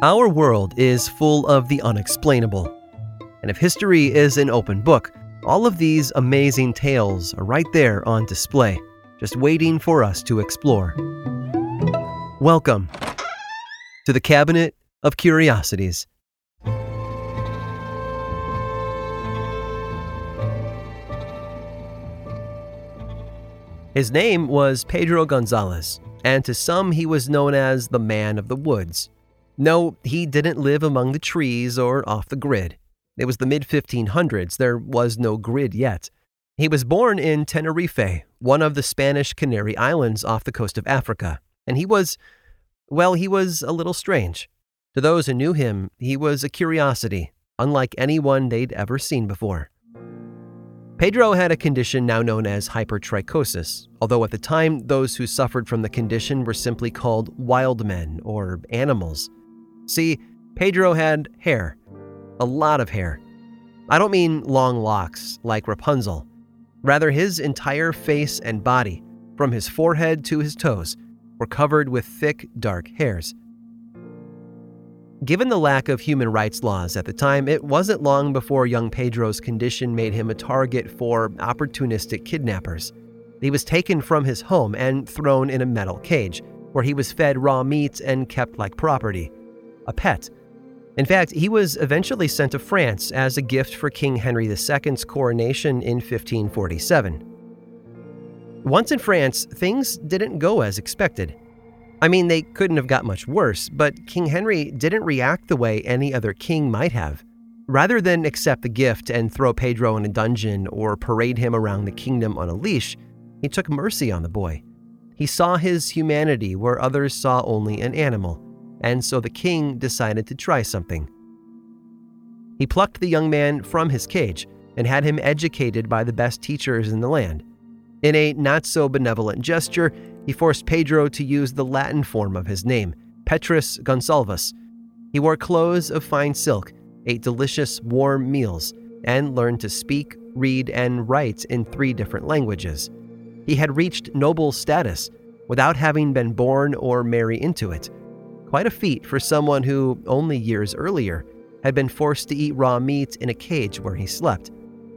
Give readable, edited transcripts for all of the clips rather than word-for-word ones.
Our world is full of the unexplainable. And if history is an open book, all of these amazing tales are right there on display, just waiting for us to explore. Welcome to the Cabinet of Curiosities. His name was Pedro Gonzalez, and to some he was known as the Man of the Woods. No, he didn't live among the trees or off the grid. It was the mid-1500s, there was no grid yet. He was born in Tenerife, one of the Spanish Canary Islands off the coast of Africa, and he was a little strange. To those who knew him, he was a curiosity, unlike anyone they'd ever seen before. Pedro had a condition now known as hypertrichosis, although at the time those who suffered from the condition were simply called wild men or animals. See, Pedro had hair. A lot of hair. I don't mean long locks like Rapunzel. Rather, his entire face and body, from his forehead to his toes, were covered with thick, dark hairs. Given the lack of human rights laws at the time, it wasn't long before young Pedro's condition made him a target for opportunistic kidnappers. He was taken from his home and thrown in a metal cage, where he was fed raw meat and kept like property. A pet. In fact, he was eventually sent to France as a gift for King Henry II's coronation in 1547. Once in France, things didn't go as expected. I mean, they couldn't have got much worse, but King Henry didn't react the way any other king might have. Rather than accept the gift and throw Pedro in a dungeon or parade him around the kingdom on a leash, he took mercy on the boy. He saw his humanity where others saw only an animal. And so the king decided to try something. He plucked the young man from his cage and had him educated by the best teachers in the land. In a not-so-benevolent gesture, he forced Pedro to use the Latin form of his name, Petrus Gonsalvus. He wore clothes of fine silk, ate delicious, warm meals, and learned to speak, read, and write in 3 different languages. He had reached noble status without having been born or marry into it. Quite a feat for someone who, only years earlier, had been forced to eat raw meat in a cage where he slept.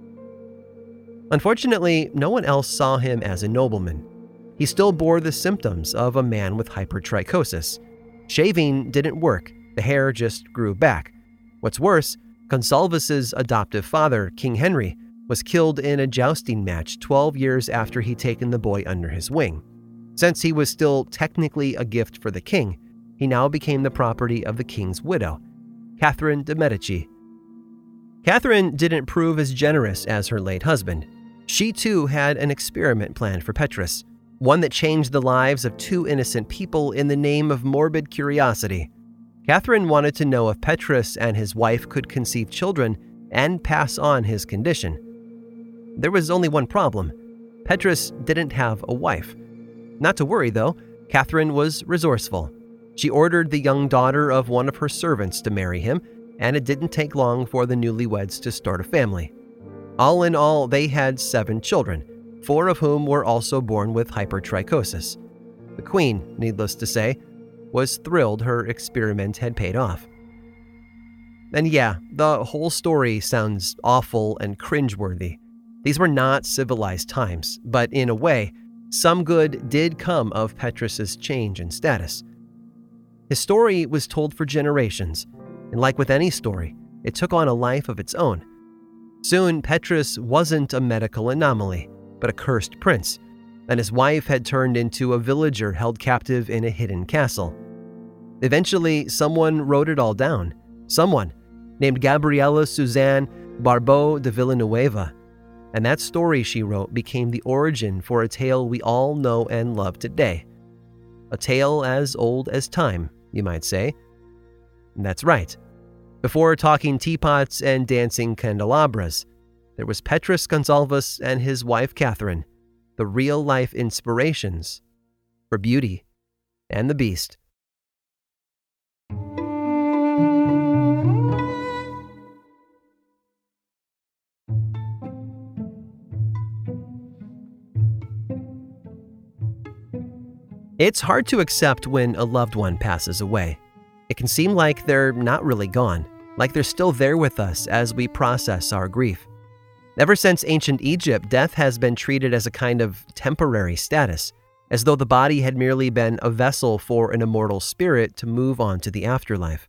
Unfortunately, no one else saw him as a nobleman. He still bore the symptoms of a man with hypertrichosis. Shaving didn't work, the hair just grew back. What's worse, Gonsalvus's adoptive father, King Henry, was killed in a jousting match 12 years after he'd taken the boy under his wing. Since he was still technically a gift for the king, he now became the property of the king's widow, Catherine de' Medici. Catherine didn't prove as generous as her late husband. She too had an experiment planned for Petrus, one that changed the lives of 2 innocent people in the name of morbid curiosity. Catherine wanted to know if Petrus and his wife could conceive children and pass on his condition. There was only one problem. Petrus didn't have a wife. Not to worry, though, Catherine was resourceful. She ordered the young daughter of one of her servants to marry him, and it didn't take long for the newlyweds to start a family. All in all, they had 7 children, 4 of whom were also born with hypertrichosis. The queen, needless to say, was thrilled her experiment had paid off. And yeah, the whole story sounds awful and cringeworthy. These were not civilized times, but in a way, some good did come of Petrus's change in status. His story was told for generations, and like with any story, it took on a life of its own. Soon, Petrus wasn't a medical anomaly, but a cursed prince, and his wife had turned into a villager held captive in a hidden castle. Eventually, someone wrote it all down. Someone named Gabriela Suzanne Barbeau de Villanueva. And that story she wrote became the origin for a tale we all know and love today. A tale as old as time, you might say. And that's right. Before talking teapots and dancing candelabras, there was Petrus Gonsalvus and his wife Catherine, the real-life inspirations for Beauty and the Beast. It's hard to accept when a loved one passes away. It can seem like they're not really gone, like they're still there with us as we process our grief. Ever since ancient Egypt, death has been treated as a kind of temporary status, as though the body had merely been a vessel for an immortal spirit to move on to the afterlife.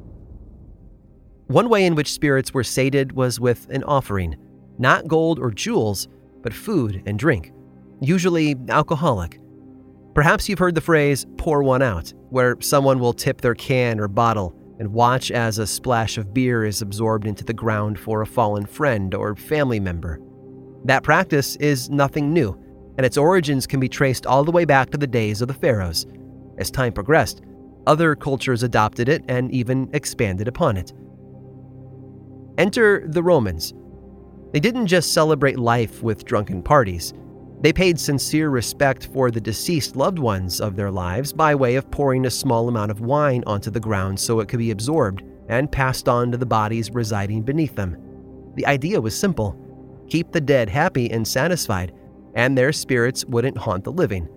One way in which spirits were sated was with an offering, not gold or jewels, but food and drink, usually alcoholic. Perhaps you've heard the phrase, pour one out, where someone will tip their can or bottle and watch as a splash of beer is absorbed into the ground for a fallen friend or family member. That practice is nothing new, and its origins can be traced all the way back to the days of the pharaohs. As time progressed, other cultures adopted it and even expanded upon it. Enter the Romans. They didn't just celebrate life with drunken parties. They paid sincere respect for the deceased loved ones of their lives by way of pouring a small amount of wine onto the ground so it could be absorbed and passed on to the bodies residing beneath them. The idea was simple: keep the dead happy and satisfied, and their spirits wouldn't haunt the living.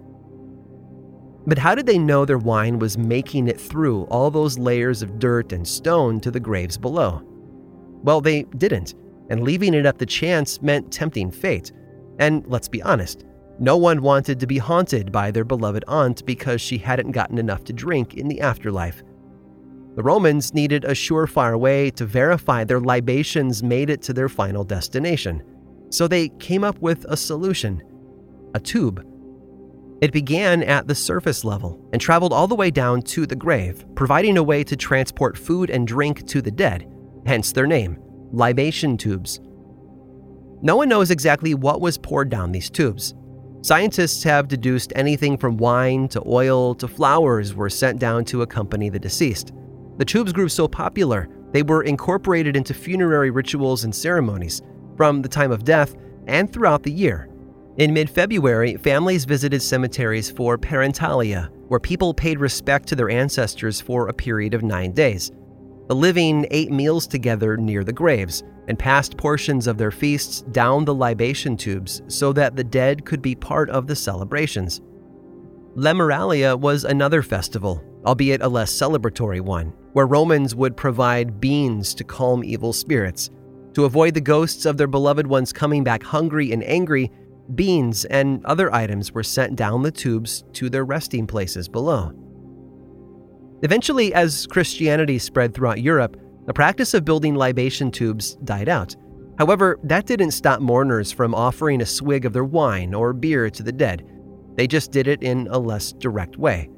But how did they know their wine was making it through all those layers of dirt and stone to the graves below? Well, they didn't, and leaving it up to chance meant tempting fate. And let's be honest, no one wanted to be haunted by their beloved aunt because she hadn't gotten enough to drink in the afterlife. The Romans needed a surefire way to verify their libations made it to their final destination. So they came up with a solution: a tube. It began at the surface level and traveled all the way down to the grave, providing a way to transport food and drink to the dead, hence their name, libation tubes. No one knows exactly what was poured down these tubes. Scientists have deduced anything from wine to oil to flowers were sent down to accompany the deceased. The tubes grew so popular, they were incorporated into funerary rituals and ceremonies, from the time of death and throughout the year. In mid-February, families visited cemeteries for parentalia, where people paid respect to their ancestors for a period of 9 days. The living ate meals together near the graves and passed portions of their feasts down the libation tubes so that the dead could be part of the celebrations. Lemuralia was another festival, albeit a less celebratory one, where Romans would provide beans to calm evil spirits. To avoid the ghosts of their beloved ones coming back hungry and angry, beans and other items were sent down the tubes to their resting places below. Eventually, as Christianity spread throughout Europe, the practice of building libation tubes died out. However, that didn't stop mourners from offering a swig of their wine or beer to the dead. They just did it in a less direct way.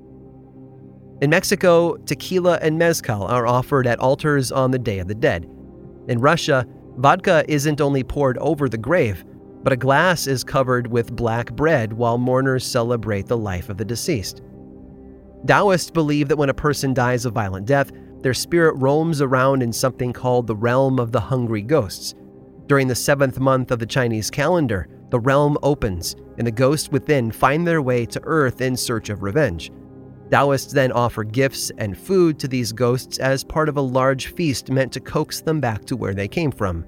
In Mexico, tequila and mezcal are offered at altars on the Day of the Dead. In Russia, vodka isn't only poured over the grave, but a glass is covered with black bread while mourners celebrate the life of the deceased. Taoists believe that when a person dies a violent death, their spirit roams around in something called the realm of the hungry ghosts. During the 7th month of the Chinese calendar, the realm opens, and the ghosts within find their way to Earth in search of revenge. Taoists then offer gifts and food to these ghosts as part of a large feast meant to coax them back to where they came from.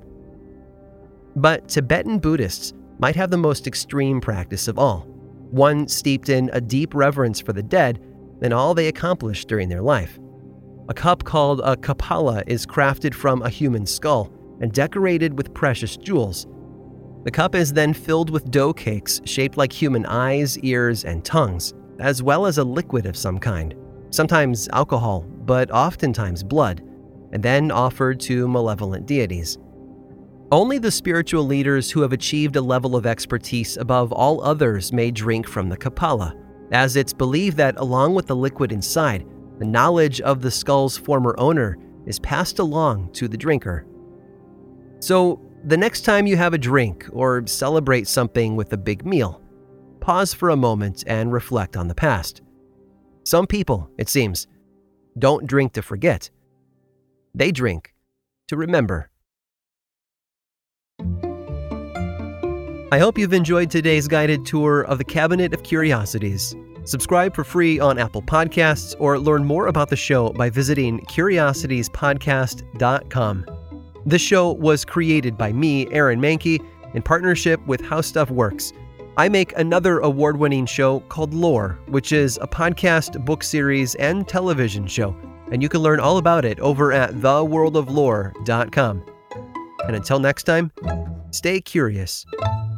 But Tibetan Buddhists might have the most extreme practice of all, one steeped in a deep reverence for the dead and all they accomplished during their life. A cup called a kapala is crafted from a human skull and decorated with precious jewels. The cup is then filled with dough cakes shaped like human eyes, ears, and tongues, as well as a liquid of some kind, sometimes alcohol, but oftentimes blood, and then offered to malevolent deities. Only the spiritual leaders who have achieved a level of expertise above all others may drink from the kapala, as it's believed that along with the liquid inside, the knowledge of the skull's former owner is passed along to the drinker. So, the next time you have a drink or celebrate something with a big meal, pause for a moment and reflect on the past. Some people, it seems, don't drink to forget. They drink to remember. I hope you've enjoyed today's guided tour of the Cabinet of Curiosities. Subscribe for free on Apple Podcasts or learn more about the show by visiting curiositiespodcast.com. This show was created by me, Aaron Mahnke, in partnership with How Stuff Works. I make another award-winning show called Lore, which is a podcast, book series, and television show, and you can learn all about it over at theworldoflore.com. And until next time, stay curious.